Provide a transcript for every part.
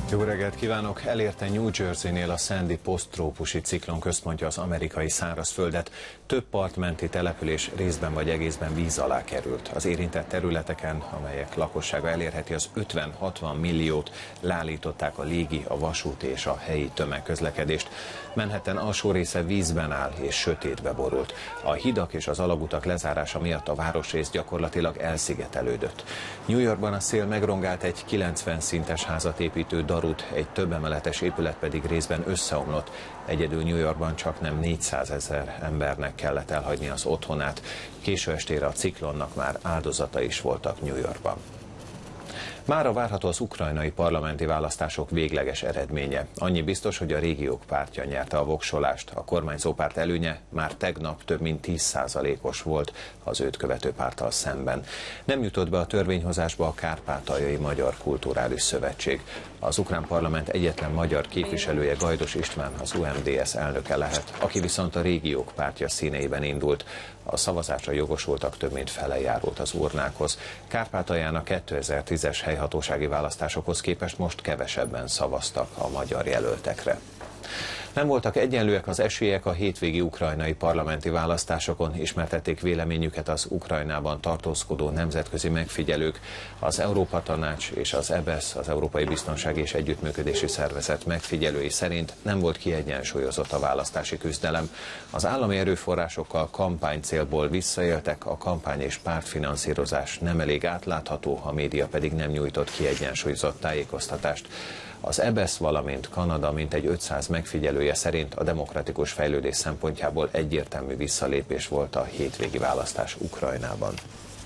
Jó reggelt kívánok! Elérte New Jersey-nél a Sandy poszttrópusi ciklon központja az amerikai szárazföldet. Több partmenti település részben vagy egészben víz alá került. Az érintett területeken, amelyek lakossága elérheti az 50-60 milliót, leállították a légi, a vasúti és a helyi tömegközlekedést. Manhattan alsó része vízben áll és sötétbe borult. A hidak és az alagutak lezárása miatt a városrész gyakorlatilag elszigetelődött. New Yorkban a szél megrongált egy 90 szintes házat építő darut, egy többemeletes épület pedig részben összeomlott. Egyedül New Yorkban csaknem 400 000 embernek kellett elhagyni az otthonát. Késő estére a ciklonnak már áldozatai is voltak New Yorkban. Mára várható az ukrajnai parlamenti választások végleges eredménye. Annyi biztos, hogy a régiók pártja nyerte a voksolást. A kormányzó párt előnye már tegnap több mint 10%-os volt az őt követő párttal szemben. Nem jutott be a törvényhozásba a Kárpátaljai Magyar Kulturális Szövetség. Az ukrán parlament egyetlen magyar képviselője, Gajdos István, az UMDS elnöke lehet, aki viszont a régiók pártja színeiben indult. A szavazásra jogosultak több mint fele járult az urnákhoz. Kárpátalján a 2010-es helyhatósági választásokhoz képest most kevesebben szavaztak a magyar jelöltekre. Nem voltak egyenlőek az esélyek a hétvégi ukrajnai parlamenti választásokon, ismertették véleményüket az Ukrajnában tartózkodó nemzetközi megfigyelők. Az Európa Tanács és az EBESZ, az Európai Biztonsági és Együttműködési Szervezet megfigyelői szerint nem volt kiegyensúlyozott a választási küzdelem. Az állami erőforrásokkal kampánycélból visszaéltek, a kampány és pártfinanszírozás nem elég átlátható, a média pedig nem nyújtott kiegyensúlyozott tájékoztatást. Az EBESZ, valamint Kanada mintegy 500 megfigyelője szerint a demokratikus fejlődés szempontjából egyértelmű visszalépés volt a hétvégi választás Ukrajnában.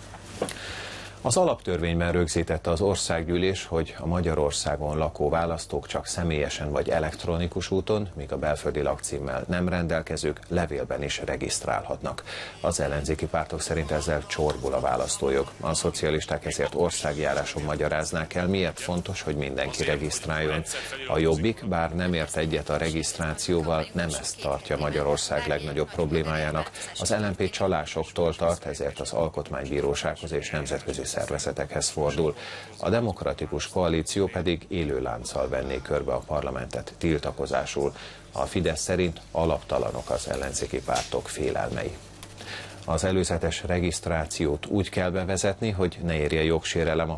Az alaptörvényben rögzítette az országgyűlés, hogy a Magyarországon lakó választók csak személyesen vagy elektronikus úton, míg a belföldi lakcímmel nem rendelkezők levélben is regisztrálhatnak. Az ellenzéki pártok szerint ezzel csorbul a választójog. A szocialisták ezért országjáráson magyaráznák el, miért fontos, hogy mindenki regisztráljon. A Jobbik, bár nem ért egyet a regisztrációval, nem ezt tartja Magyarország legnagyobb problémájának. Az LMP csalásoktól tart, ezért az Alkotmánybírósághoz és nemzetközi szervezetekhez fordul. A demokratikus koalíció pedig élő lánccal venné körbe a parlamentet tiltakozásul. A Fidesz szerint alaptalanok az ellenzéki pártok félelmei. Az előzetes regisztrációt úgy kell bevezetni, hogy ne érje jogsérelem a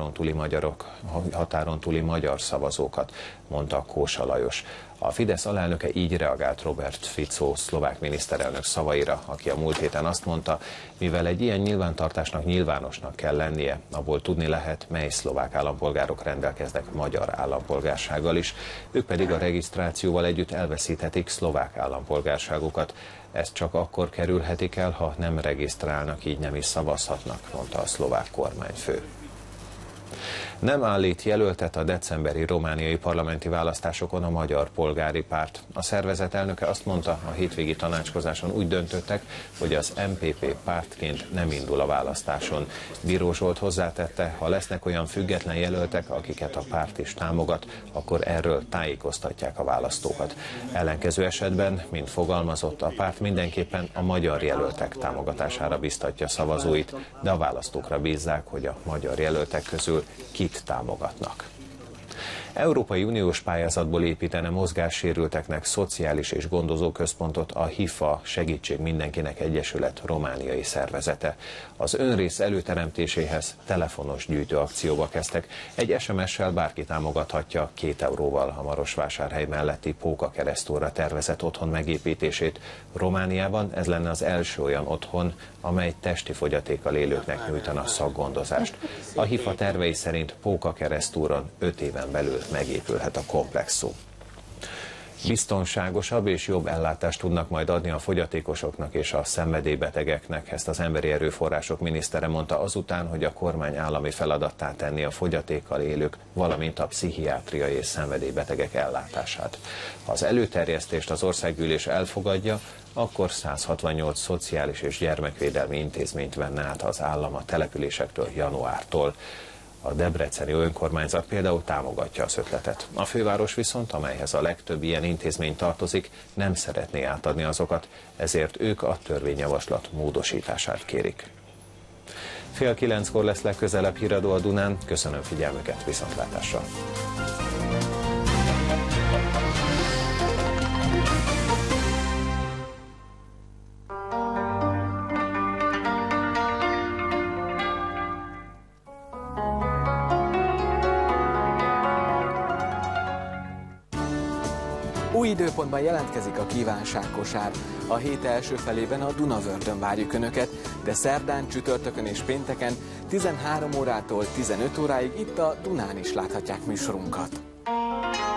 határon túli magyar szavazókat, mondta Kósa Lajos. A Fidesz alelnöke így reagált Robert Fico szlovák miniszterelnök szavaira, aki a múlt héten azt mondta, mivel egy ilyen nyilvántartásnak nyilvánosnak kell lennie, abból tudni lehet, mely szlovák állampolgárok rendelkeznek magyar állampolgársággal is, ők pedig a regisztrációval együtt elveszíthetik szlovák állampolgárságukat. Ezt csak akkor kerülhetik el, ha nem regisztrálnak, így nem is szavazhatnak, mondta a szlovák kormányfő. Nem állít jelöltet a decemberi romániai parlamenti választásokon a Magyar Polgári Párt. A szervezet elnöke azt mondta, a hétvégi tanácskozáson úgy döntöttek, hogy az MPP pártként nem indul a választáson. Bíró Zsolt hozzátette, ha lesznek olyan független jelöltek, akiket a párt is támogat, akkor erről tájékoztatják a választókat. Ellenkező esetben, mint fogalmazott, a párt mindenképpen a magyar jelöltek támogatására biztatja szavazóit, de a választókra bízzák, hogy a magyar jelöltek közül kit támogatnak. Európai Uniós pályázatból építene mozgássérülteknek szociális és gondozó központot a HIFA Segítség Mindenkinek Egyesület romániai szervezete. Az önrész előteremtéséhez telefonos gyűjtőakcióba kezdtek. Egy SMS-sel bárki támogathatja 2 euróval a Marosvásárhely melletti Póka keresztúra tervezett otthon megépítését. Romániában ez lenne az első olyan otthon, amely testi fogyatékkal élőknek nyújtana szakgondozást. A HIFA tervei szerint Póka keresztúron 5 éven belül megépülhet a komplexum. Biztonságosabb és jobb ellátást tudnak majd adni a fogyatékosoknak és a szenvedélybetegeknek, ezt az Emberi Erőforrások minisztere mondta azután, hogy a kormány állami feladattá tenni a fogyatékkal élők, valamint a pszichiátriai és szenvedélybetegek ellátását. Ha az előterjesztést az országgyűlés elfogadja, akkor 168 szociális és gyermekvédelmi intézményt venne át az állam a településektől januártól. A debreceni önkormányzat például támogatja az ötletet. A főváros viszont, amelyhez a legtöbb ilyen intézmény tartozik, nem szeretné átadni azokat, ezért ők a törvényjavaslat módosítását kérik. Fél 9-kor lesz legközelebb híradó a Dunán. Köszönöm figyelmüket, viszontlátásra! Új időpontban jelentkezik a kívánságkosár. A hét első felében a Dunavördön várjuk Önöket, de szerdán, csütörtökön és pénteken 13 órától 15 óráig itt a Dunán is láthatják műsorunkat.